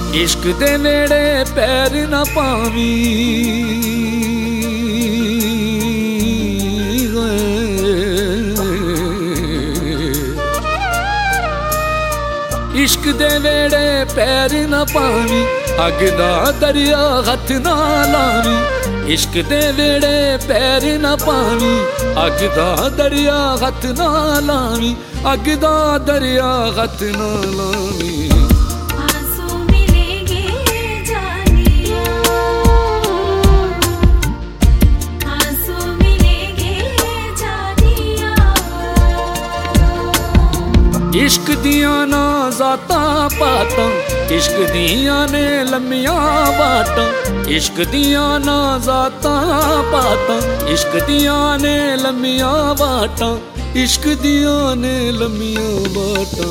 इश्क दे नेड़े पैर ना पावी, इश्क दे नेड़े पैर ना पावी, अग दा दरिया हथ ना लावी। इश्क दे नेड़े पैर ना पावी, अग दा दरिया हथ ना लावी, अग दा दरिया हथ ना लावी। इश्क दिया ना जाता पाता, इश्क दिया ने लम्मिया बाटा। इश्क दिया ना जाता पाता, इश्क दिया ने लम्मिया बाटा। इश्क दिया ने लम्मिया बाटा।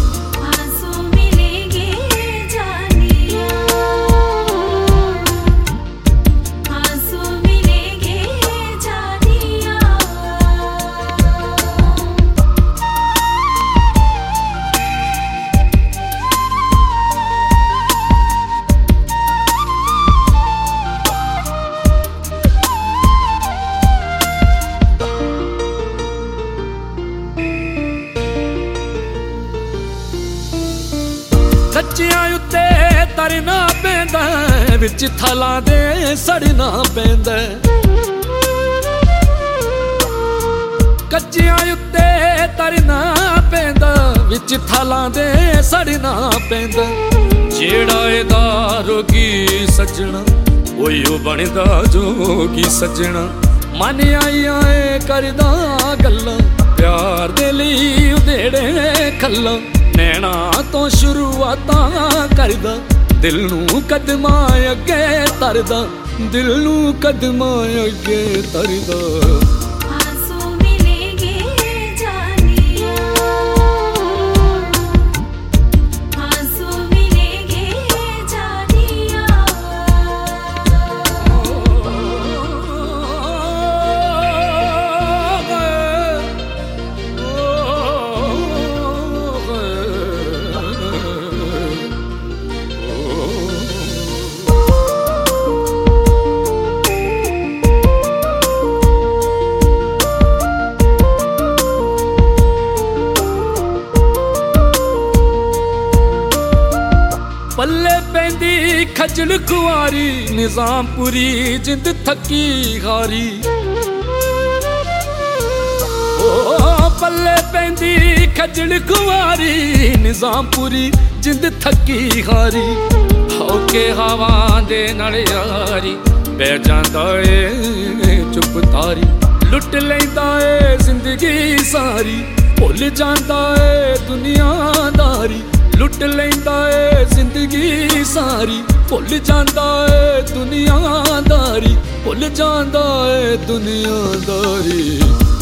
कच्चियां उत्ते तरना पैंदा, विच थलां दे सड़ना पैंदा। कच्चियां उत्ते तरना पैंदा, विच थलां दे सड़ना पैंदा। जेड़ा एदा रोगी सजना, ओयो बनदा जोगी सजना। मन आइया करदा गल्लां, प्यार दे लई उधेड़े खल्लां। नैना तो शुरुआतां करदा, दिल नू कदमां अगे तरदा, दिल नू कदमां अगे तरदा। पल्ले पैंदी खजल खुआरी, निजामपुरी जिंद थकी हारी। ओ पल्ले पैंदी खजल खुआरी, निजामपुरी जिंद थकी हारी। होके हवा दे नाल यारी, पै जांदा ए चुप तारी। लुट लैंदा ए जिंदगी सारी, भुल जांदा ए दुनियादारी। लुट लैंदा ए जिंदगी सारी, भुल जांदा ए दुनियादारी। भुल जांदा ए दुनियादारी।